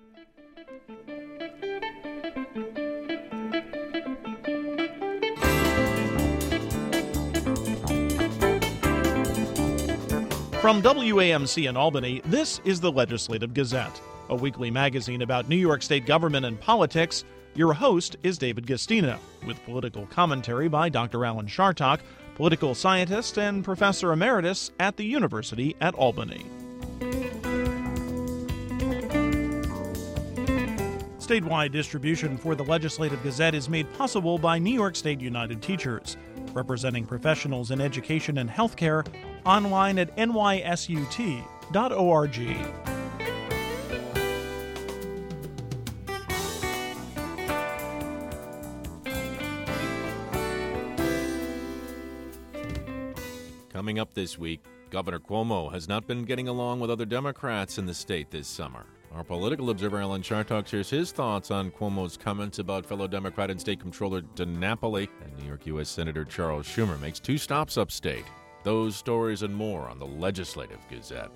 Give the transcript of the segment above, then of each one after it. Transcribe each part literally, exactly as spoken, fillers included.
From W A M C in Albany, this is the Legislative Gazette, a weekly magazine about New York State government and politics. Your host is David Gastino, with political commentary by Doctor Alan Chartock, political scientist and professor emeritus at the University at Albany. Statewide distribution for the Legislative Gazette is made possible by New York State United Teachers, representing professionals in education and healthcare, online at N Y S U T dot org. Coming up this week, Governor Cuomo has not been getting along with other Democrats in the state this summer. Our political observer Alan Chartock shares his thoughts on Cuomo's comments about fellow Democrat and State Comptroller DiNapoli, and New York U S Senator Charles Schumer makes two stops upstate. Those stories and more on the Legislative Gazette.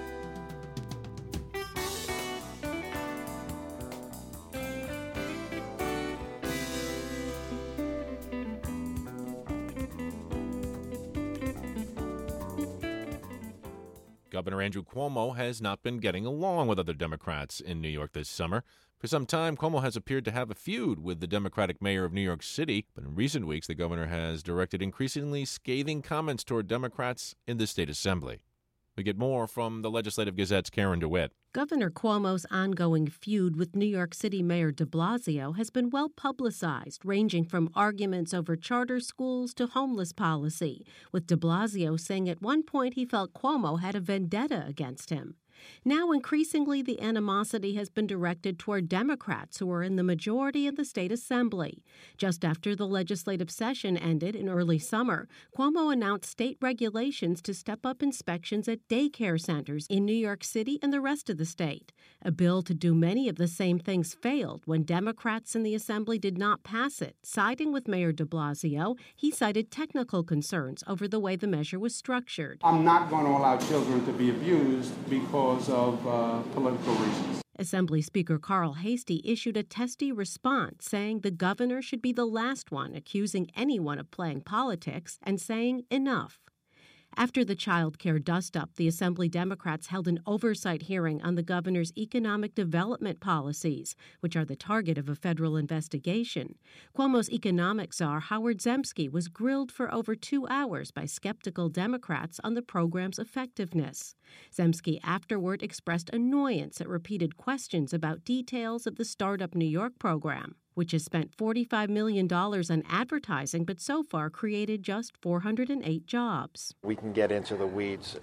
Governor Andrew Cuomo has not been getting along with other Democrats in New York this summer. For some time, Cuomo has appeared to have a feud with the Democratic mayor of New York City, but in recent weeks, the governor has directed increasingly scathing comments toward Democrats in the state assembly. We get more from the Legislative Gazette's Karen DeWitt. Governor Cuomo's ongoing feud with New York City Mayor de Blasio has been well publicized, ranging from arguments over charter schools to homeless policy, with de Blasio saying at one point he felt Cuomo had a vendetta against him. Now, increasingly, the animosity has been directed toward Democrats who are in the majority in the state assembly. Just after the legislative session ended in early summer, Cuomo announced state regulations to step up inspections at daycare centers in New York City and the rest of the state. A bill to do many of the same things failed when Democrats in the assembly did not pass it. Siding with Mayor de Blasio, he cited technical concerns over the way the measure was structured. I'm not going to allow children to be abused because of uh, political reasons. Assembly Speaker Carl Hastie issued a testy response saying the governor should be the last one accusing anyone of playing politics and saying enough. After the child care dust-up, the Assembly Democrats held an oversight hearing on the governor's economic development policies, which are the target of a federal investigation. Cuomo's economic czar, Howard Zemsky, was grilled for over two hours by skeptical Democrats on the program's effectiveness. Zemsky afterward expressed annoyance at repeated questions about details of the Startup New York program, which has spent forty-five million dollars on advertising but so far created just four hundred eight jobs. We can get into the weeds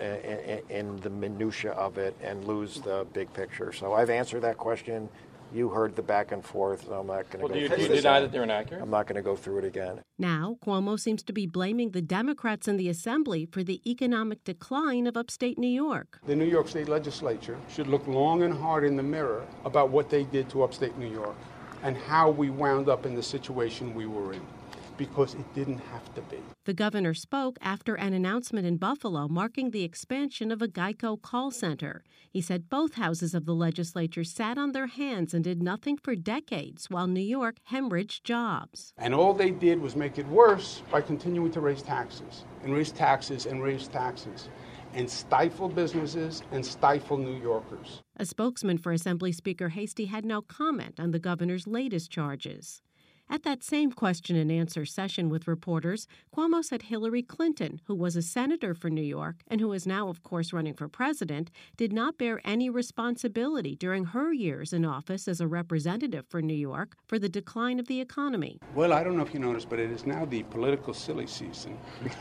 in the minutia of it and lose the big picture. So I've answered that question. You heard the back and forth, so I'm not going to well, go do you, through do you it deny again. that they're inaccurate? I'm not going to go through it again. Now, Cuomo seems to be blaming the Democrats in the Assembly for the economic decline of upstate New York. The New York State Legislature should look long and hard in the mirror about what they did to upstate New York and how we wound up in the situation we were in, because it didn't have to be. The governor spoke after an announcement in Buffalo marking the expansion of a Geico call center. He said both houses of the legislature sat on their hands and did nothing for decades while New York hemorrhaged jobs. And all they did was make it worse by continuing to raise taxes and raise taxes and raise taxes and stifle businesses and stifle New Yorkers. A spokesman for Assembly Speaker Hastie had no comment on the governor's latest charges. At that same question and answer session with reporters, Cuomo said Hillary Clinton, who was a senator for New York and who is now, of course, running for president, did not bear any responsibility during her years in office as a representative for New York for the decline of the economy. Well, I don't know if you noticed, but it is now the political silly season,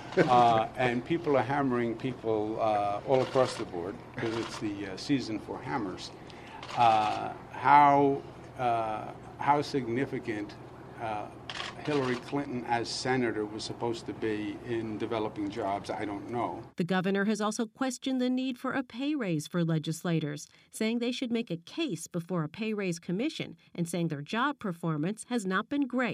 uh, and people are hammering people uh, all across the board because it's the uh, season for hammers. Uh, how uh, how significant Uh, Hillary Clinton as senator was supposed to be in developing jobs, I don't know. The governor has also questioned the need for a pay raise for legislators, saying they should make a case before a pay raise commission and saying their job performance has not been great.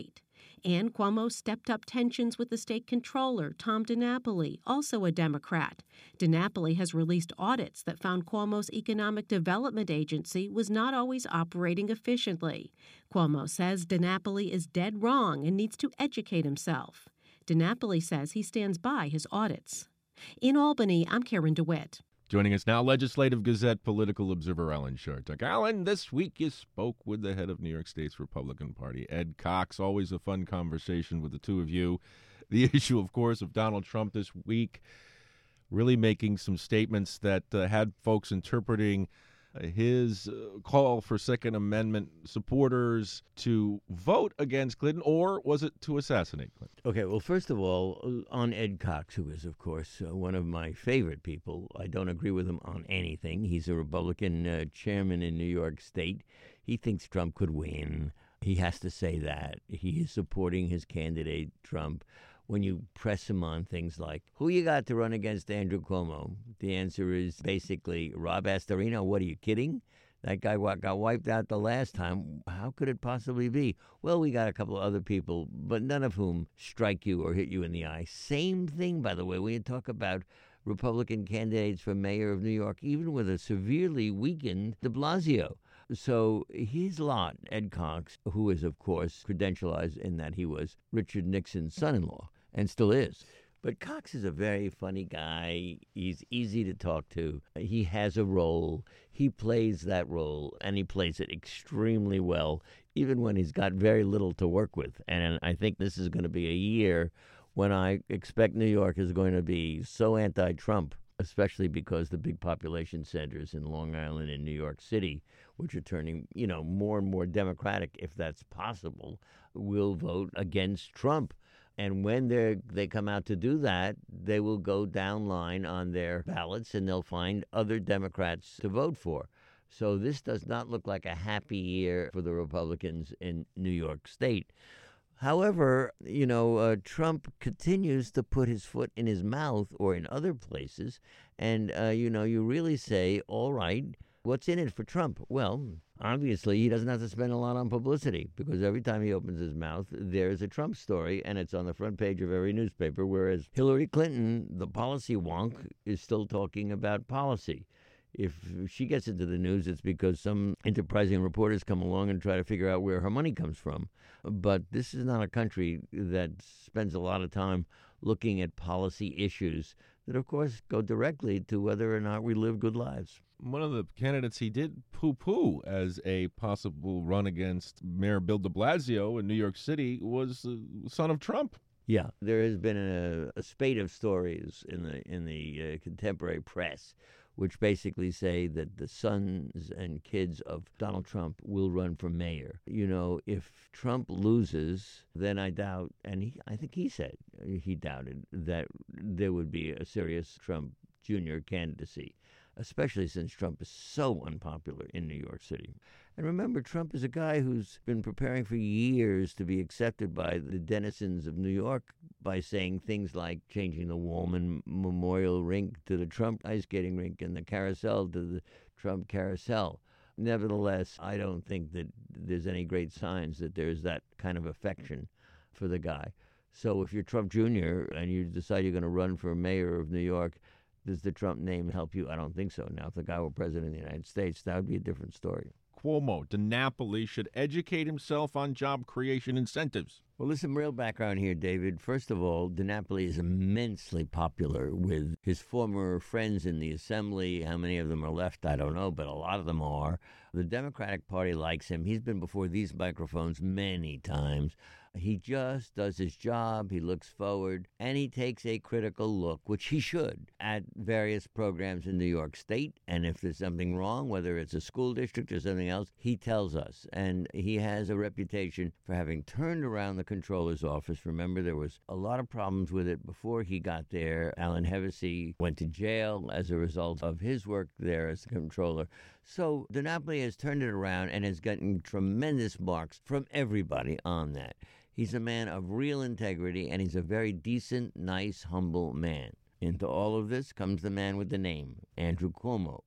And Cuomo stepped up tensions with the state controller, Tom DiNapoli, also a Democrat. DiNapoli has released audits that found Cuomo's Economic Development Agency was not always operating efficiently. Cuomo says DiNapoli is dead wrong and needs to educate himself. DiNapoli says he stands by his audits. In Albany, I'm Karen DeWitt. Joining us now, Legislative Gazette political observer Alan Chartock. Alan, this week you spoke with the head of New York State's Republican Party, Ed Cox. Always a fun conversation with the two of you. The issue, of course, of Donald Trump this week, really making some statements that uh, had folks interpreting uh, his uh, call for Second Amendment supporters to vote against Clinton, or was it to assassinate Clinton? Okay, well, first of all, on Ed Cox, who is, of course, uh, one of my favorite people. I don't agree with him on anything. He's a Republican uh, chairman in New York State. He thinks Trump could win. He has to say that. He is supporting his candidate, Trump. When you press him on things like, who you got to run against Andrew Cuomo? The answer is basically, Rob Astorino. What, are you kidding? That guy got wiped out the last time. How could it possibly be? Well, we got a couple of other people, but none of whom strike you or hit you in the eye. Same thing, by the way, when you talk about Republican candidates for mayor of New York, even with a severely weakened de Blasio. So his lot, Ed Cox, who is, of course, credentialized in that he was Richard Nixon's son-in-law, and still is. But Cox is a very funny guy. He's easy to talk to. He has a role. He plays that role, and he plays it extremely well, even when he's got very little to work with. And I think this is going to be a year when I expect New York is going to be so anti-Trump, especially because the big population centers in Long Island and New York City, which are turning, you know, more and more Democratic, if that's possible, will vote against Trump. And when they they come out to do that, they will go down line on their ballots and they'll find other Democrats to vote for. So this does not look like a happy year for the Republicans in New York State. However, you know, uh, Trump continues to put his foot in his mouth or in other places. And, uh, you know, you really say, all right, what's in it for Trump? Well, obviously, he doesn't have to spend a lot on publicity because every time he opens his mouth, there's a Trump story, and it's on the front page of every newspaper, whereas Hillary Clinton, the policy wonk, is still talking about policy. If she gets into the news, it's because some enterprising reporters come along and try to figure out where her money comes from. But this is not a country that spends a lot of time looking at policy issues that, of course, go directly to whether or not we live good lives. One of the candidates he did poo-poo as a possible run against Mayor Bill de Blasio in New York City was the son of Trump. Yeah, there has been a, a spate of stories in the in the uh, contemporary press which basically say that the sons and kids of Donald Trump will run for mayor. You know, if Trump loses, then I doubt, and he, I think he said he doubted that there would be a serious Trump Junior candidacy, especially since Trump is so unpopular in New York City. And remember, Trump is a guy who's been preparing for years to be accepted by the denizens of New York by saying things like changing the Woolman Memorial Rink to the Trump ice skating rink and the carousel to the Trump carousel. Nevertheless, I don't think that there's any great signs that there's that kind of affection for the guy. So if you're Trump Junior and you decide you're going to run for mayor of New York, does the Trump name help you? I don't think so. Now, if the guy were president of the United States, that would be a different story. Cuomo, DiNapoli should educate himself on job creation incentives. Well, there's some real background here, David. First of all, DiNapoli is immensely popular with his former friends in the assembly. How many of them are left, I don't know, but a lot of them are. The Democratic Party likes him. He's been before these microphones many times. He just does his job, he looks forward, and he takes a critical look, which he should, at various programs in New York State. And if there's something wrong, whether it's a school district or something else, he tells us. And he has a reputation for having turned around the controller's office. Remember, there was a lot of problems with it before he got there. Alan Hevesi went to jail as a result of his work there as the controller. So DiNapoli has turned it around and has gotten tremendous marks from everybody on that. He's a man of real integrity, and he's a very decent, nice, humble man. Into all of this comes the man with the name, Andrew Cuomo.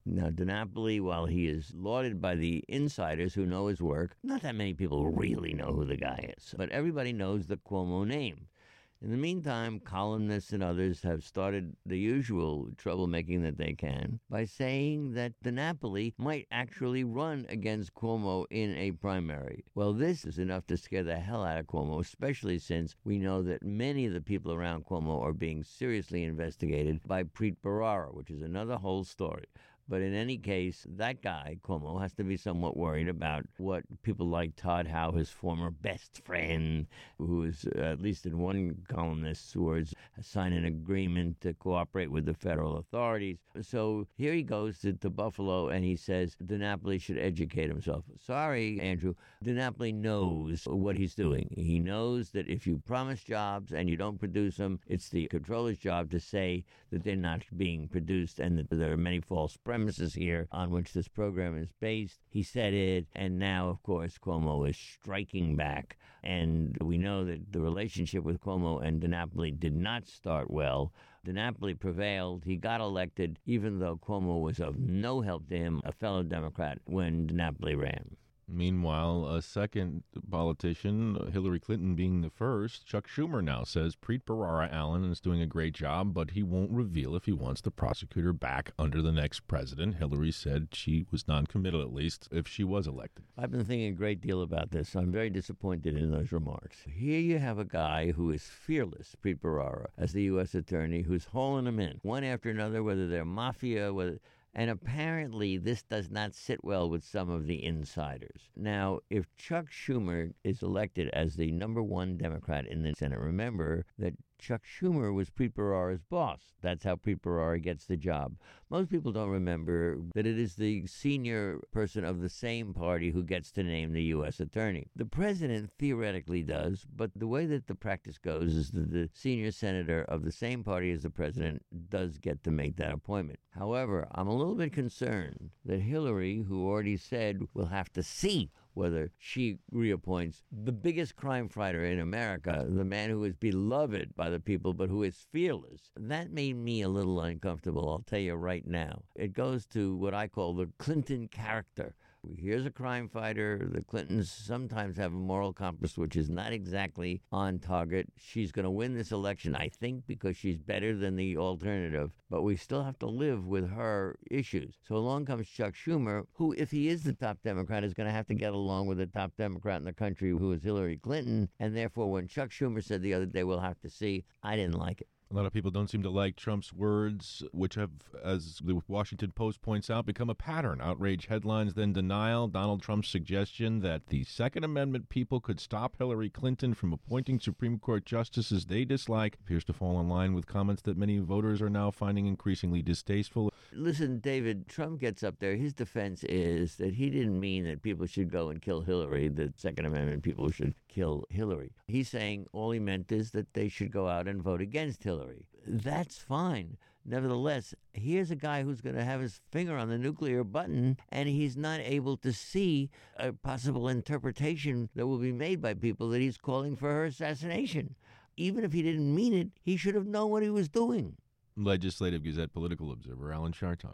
Now, DiNapoli, while he is lauded by the insiders who know his work, not that many people really know who the guy is. But everybody knows the Cuomo name. In the meantime, columnists and others have started the usual troublemaking that they can by saying that DiNapoli might actually run against Cuomo in a primary. Well, this is enough to scare the hell out of Cuomo, especially since we know that many of the people around Cuomo are being seriously investigated by Preet Bharara, which is another whole story. But in any case, that guy, Cuomo, has to be somewhat worried about what people like Todd Howe, his former best friend, who is, uh, at least in one columnist's words, signed an agreement to cooperate with the federal authorities. So here he goes to, to Buffalo, and he says DiNapoli should educate himself. Sorry, Andrew, DiNapoli knows what he's doing. He knows that if you promise jobs and you don't produce them, it's the controller's job to say that they're not being produced and that there are many false premises here on which this program is based. He said it, and now, of course, Cuomo is striking back. And we know that the relationship with Cuomo and DiNapoli did not start well. DiNapoli prevailed. He got elected, even though Cuomo was of no help to him, a fellow Democrat, when DiNapoli ran. Meanwhile, a second politician, Hillary Clinton being the first, Chuck Schumer now says Preet Bharara Allen is doing a great job, but he won't reveal if he wants the prosecutor back under the next president. Hillary said she was non-committal, at least, if she was elected. I've been thinking a great deal about this. I'm very disappointed in those remarks. Here you have a guy who is fearless, Preet Bharara, as the U S attorney, who's hauling them in, one after another, whether they're mafia, whether... And apparently this does not sit well with some of the insiders. Now, if Chuck Schumer is elected as the number one Democrat in the Senate, remember that Chuck Schumer was Preet Bharara's boss. That's how Preet Bharara gets the job. Most people don't remember that it is the senior person of the same party who gets to name the U S attorney. The president theoretically does, but the way that the practice goes is that the senior senator of the same party as the president does get to make that appointment. However, I'm a little bit concerned that Hillary, who already said we'll have to see whether she reappoints the biggest crime fighter in America, the man who is beloved by the people but who is fearless. That made me a little uncomfortable, I'll tell you right now. It goes to what I call the Clinton character. Here's a crime fighter. The Clintons sometimes have a moral compass which is not exactly on target. She's going to win this election, I think, because she's better than the alternative. But we still have to live with her issues. So along comes Chuck Schumer, who, if he is the top Democrat, is going to have to get along with the top Democrat in the country, who is Hillary Clinton. And therefore, when Chuck Schumer said the other day, we'll have to see, I didn't like it. A lot of people don't seem to like Trump's words, which have, as the Washington Post points out, become a pattern. Outrage headlines, then denial. Donald Trump's suggestion that the Second Amendment people could stop Hillary Clinton from appointing Supreme Court justices they dislike appears to fall in line with comments that many voters are now finding increasingly distasteful. Listen, David, Trump gets up there. His defense is that he didn't mean that people should go and kill Hillary, that Second Amendment people should kill Hillary. He's saying all he meant is that they should go out and vote against Hillary. That's fine. Nevertheless, here's a guy who's going to have his finger on the nuclear button, and he's not able to see a possible interpretation that will be made by people that he's calling for her assassination. Even if he didn't mean it, he should have known what he was doing. Legislative Gazette political observer Alan Chartock.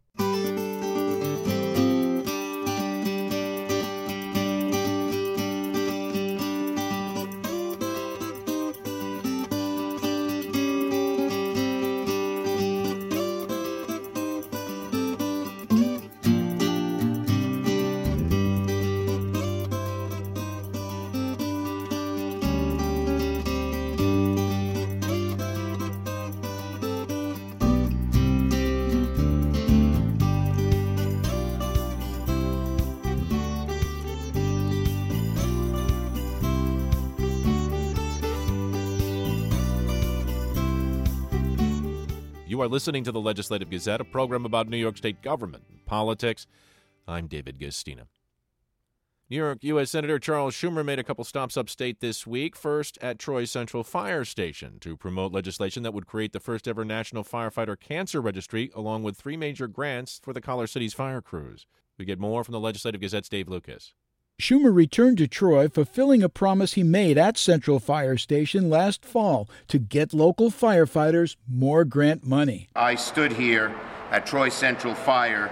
You are listening to the Legislative Gazette, a program about New York State government and politics. I'm David Gastina. New York U S Senator Charles Schumer made a couple stops upstate this week, first at Troy Central Fire Station to promote legislation that would create the first ever National Firefighter Cancer Registry, along with three major grants for the Collar City's fire crews. We get more from the Legislative Gazette's Dave Lucas. Schumer returned to Troy, fulfilling a promise he made at Central Fire Station last fall to get local firefighters more grant money. I stood here at Troy Central Fire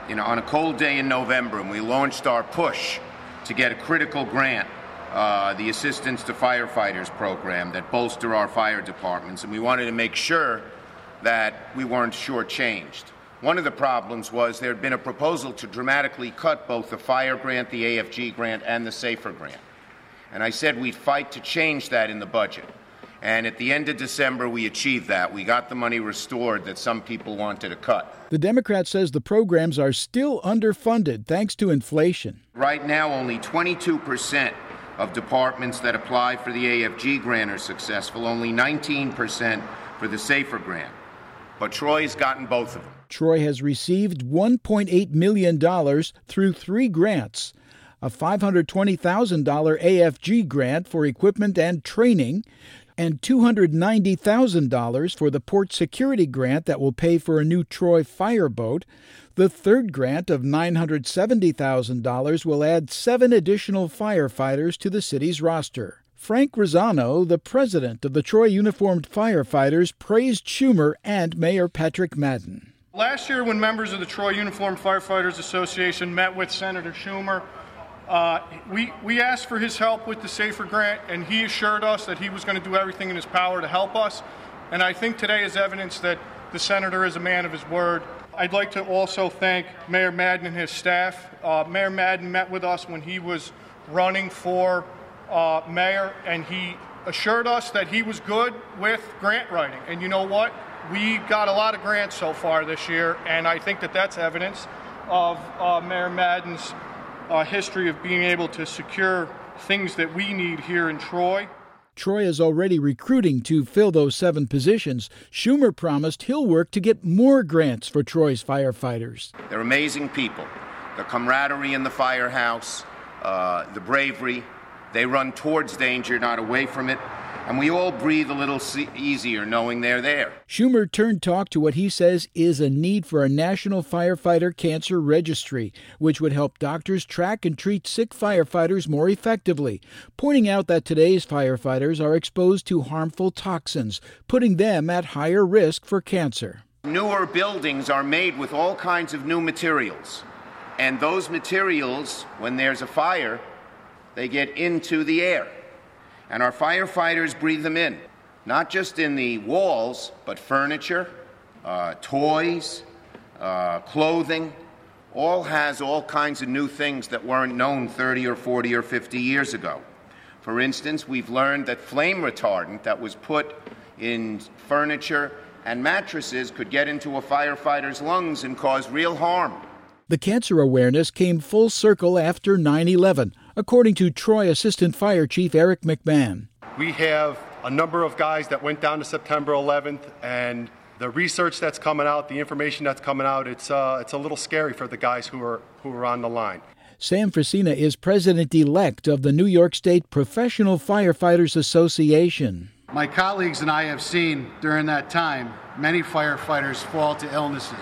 you know, on a cold day in November, and we launched our push to get a critical grant, uh, the Assistance to Firefighters program that bolster our fire departments, and we wanted to make sure that we weren't shortchanged. One of the problems was there had been a proposal to dramatically cut both the fire grant, the A F G grant, and the SAFER grant. And I said we'd fight to change that in the budget. And at the end of December, we achieved that. We got the money restored that some people wanted to cut. The Democrat says the programs are still underfunded thanks to inflation. Right now, only twenty-two percent of departments that apply for the A F G grant are successful, only nineteen percent for the SAFER grant. But Troy's gotten both of them. Troy has received one point eight million dollars through three grants. A five hundred twenty thousand dollars A F G grant for equipment and training, and two hundred ninety thousand dollars for the port security grant that will pay for a new Troy fireboat. The third grant of nine hundred seventy thousand dollars will add seven additional firefighters to the city's roster. Frank Rosano, the president of the Troy Uniformed Firefighters, praised Schumer and Mayor Patrick Madden. Last year, when members of the Troy Uniformed Firefighters Association met with Senator Schumer, uh, we, we asked for his help with the SAFER grant, and he assured us that he was going to do everything in his power to help us. And I think today is evidence that the senator is a man of his word. I'd like to also thank Mayor Madden and his staff. Uh, Mayor Madden met with us when he was running for uh, mayor, and he assured us that he was good with grant writing. And you know what? We got a lot of grants so far this year, and I think that that's evidence of uh, Mayor Madden's uh, history of being able to secure things that we need here in Troy. Troy is already recruiting to fill those seven positions. Schumer promised he'll work to get more grants for Troy's firefighters. They're amazing people. The camaraderie in the firehouse, uh, the bravery. They run towards danger, not away from it. And we all breathe a little easier knowing they're there. Schumer turned talk to what he says is a need for a national firefighter cancer registry, which would help doctors track and treat sick firefighters more effectively, pointing out that today's firefighters are exposed to harmful toxins, putting them at higher risk for cancer. Newer buildings are made with all kinds of new materials. And those materials, when there's a fire, they get into the air. And our firefighters breathe them in, not just in the walls, but furniture, uh, toys, uh, clothing, all has all kinds of new things that weren't known thirty or forty or fifty years ago. For instance, we've learned that flame retardant that was put in furniture and mattresses could get into a firefighter's lungs and cause real harm. The cancer awareness came full circle after nine eleven, according to Troy Assistant Fire Chief Eric McMahon. We have a number of guys that went down to September eleventh, and the research that's coming out, the information that's coming out, it's uh, it's a little scary for the guys who are who are on the line. Sam Fresina is president-elect of the New York State Professional Firefighters Association. My colleagues and I have seen during that time many firefighters fall to illnesses,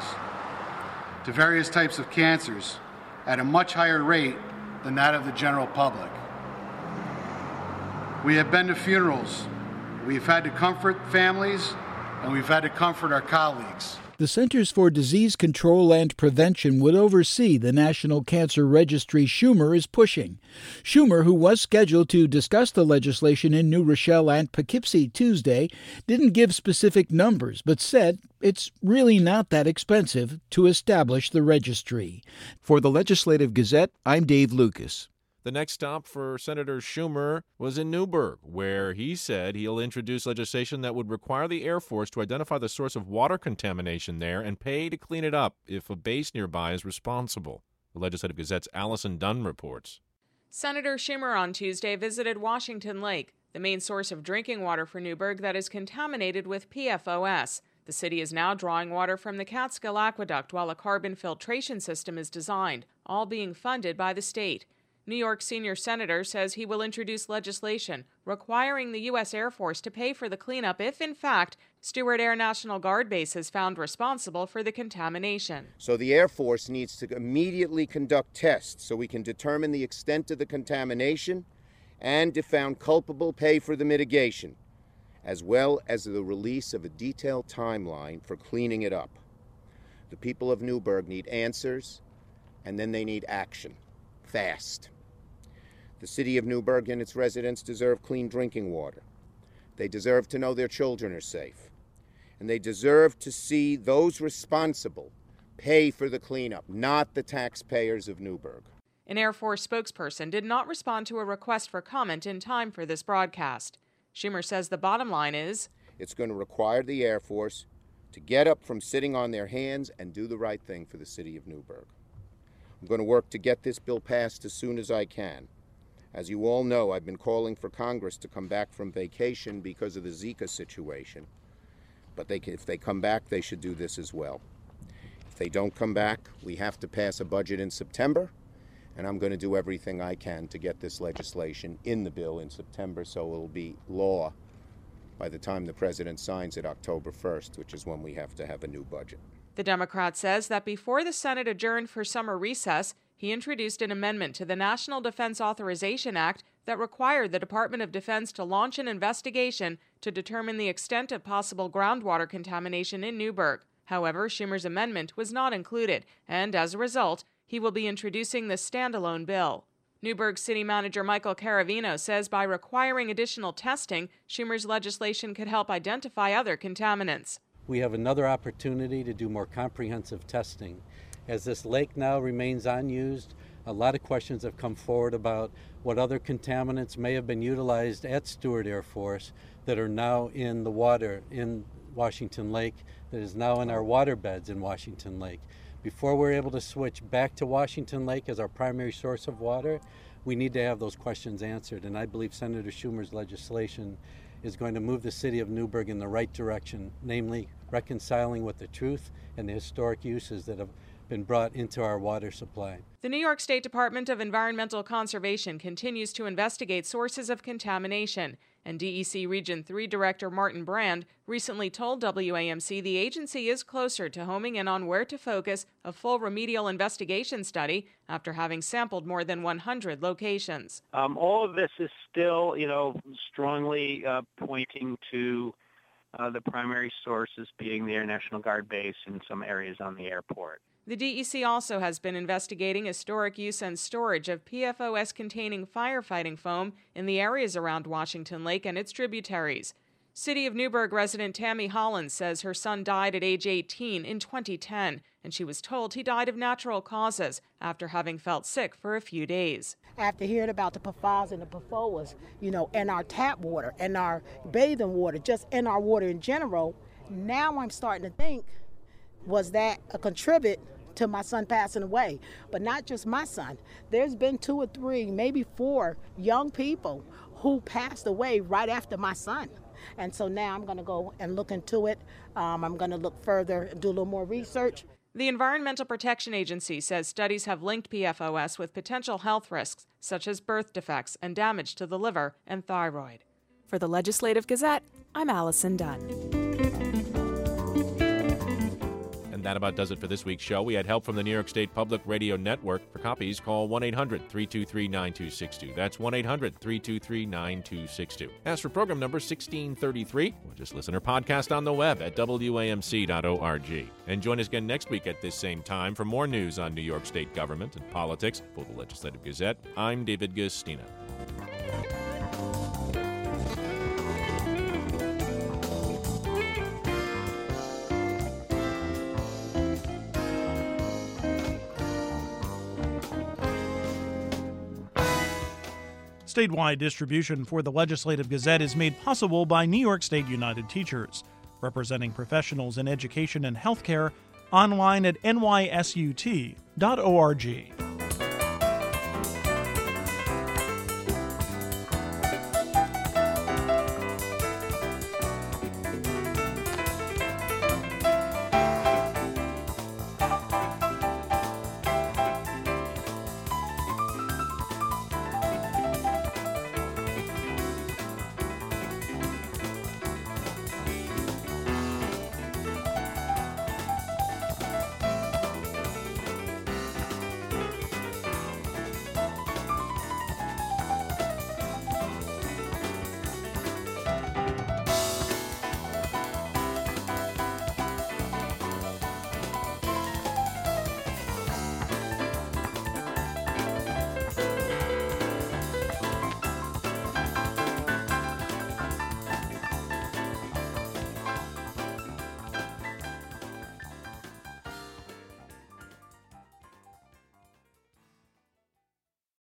to various types of cancers, at a much higher rate than that of the general public. We have been to funerals, we've had to comfort families, and we've had to comfort our colleagues. The Centers for Disease Control and Prevention would oversee the National Cancer Registry Schumer is pushing. Schumer, who was scheduled to discuss the legislation in New Rochelle and Poughkeepsie Tuesday, didn't give specific numbers, but said it's really not that expensive to establish the registry. For the Legislative Gazette, I'm Dave Lucas. The next stop for Senator Schumer was in Newburgh, where he said he'll introduce legislation that would require the Air Force to identify the source of water contamination there and pay to clean it up if a base nearby is responsible. The Legislative Gazette's Allison Dunn reports. Senator Schumer on Tuesday visited Washington Lake, the main source of drinking water for Newburgh that is contaminated with P F O S. The city is now drawing water from the Catskill Aqueduct while a carbon filtration system is designed, all being funded by the state. New York senior senator says he will introduce legislation requiring the U S Air Force to pay for the cleanup if, in fact, Stewart Air National Guard Base is found responsible for the contamination. So the Air Force needs to immediately conduct tests so we can determine the extent of the contamination and, if found culpable, pay for the mitigation, as well as the release of a detailed timeline for cleaning it up. The people of Newburgh need answers, and then they need action, fast. The city of Newburgh and its residents deserve clean drinking water. They deserve to know their children are safe. And they deserve to see those responsible pay for the cleanup, not the taxpayers of Newburgh. An Air Force spokesperson did not respond to a request for comment in time for this broadcast. Schumer says the bottom line is, it's going to require the Air Force to get up from sitting on their hands and do the right thing for the city of Newburgh. I'm going to work to get this bill passed as soon as I can. As you all know, I've been calling for Congress to come back from vacation because of the Zika situation. But they, if they come back, they should do this as well. If they don't come back, we have to pass a budget in September, and I'm going to do everything I can to get this legislation in the bill in September so it will be law by the time the president signs it October first, which is when we have to have a new budget. The Democrat says that before the Senate adjourned for summer recess, he introduced an amendment to the National Defense Authorization Act that required the Department of Defense to launch an investigation to determine the extent of possible groundwater contamination in Newburgh. However, Schumer's amendment was not included, and as a result, he will be introducing the standalone bill. Newburgh City Manager Michael Caravino says by requiring additional testing, Schumer's legislation could help identify other contaminants. We have another opportunity to do more comprehensive testing. As this lake now remains unused, a lot of questions have come forward about what other contaminants may have been utilized at Stewart Air Force that are now in the water in Washington Lake, that is now in our water beds in Washington Lake. Before we're able to switch back to Washington Lake as our primary source of water, we need to have those questions answered. And I believe Senator Schumer's legislation is going to move the city of Newburgh in the right direction, namely reconciling with the truth and the historic uses that have been brought into our water supply. The New York State Department of Environmental Conservation continues to investigate sources of contamination, and D E C Region three Director Martin Brand recently told W A M C the agency is closer to homing in on where to focus a full remedial investigation study after having sampled more than one hundred locations. Um, all of this is still, you know, strongly uh, pointing to uh, the primary sources being the Air National Guard base and some areas on the airport. The D E C also has been investigating historic use and storage of P F O S-containing firefighting foam in the areas around Washington Lake and its tributaries. City of Newburgh resident Tammy Hollins says her son died at age eighteen in twenty ten, and she was told he died of natural causes after having felt sick for a few days. After hearing about the P F A S and the P F O A S, you know, and our tap water and our bathing water, just in our water in general, now I'm starting to think, was that a contribute to my son passing away? But not just my son. There's been two or three, maybe four young people who passed away right after my son. And so now I'm going to go and look into it. Um, I'm going to look further and do a little more research. The Environmental Protection Agency says studies have linked P F O S with potential health risks, such as birth defects and damage to the liver and thyroid. For the Legislative Gazette, I'm Allison Dunn. And that about does it for this week's show. We had help from the New York State Public Radio Network. For copies, call one eight hundred three two three nine two six two. That's one eight hundred three two three nine two six two. As for program number sixteen thirty-three, or just listen or podcast on the web at W A M C dot org. And join us again next week at this same time for more news on New York State government and politics. For the Legislative Gazette, I'm David Gustina. Statewide distribution for the Legislative Gazette is made possible by New York State United Teachers, representing professionals in education and healthcare, online at N Y S U T dot org.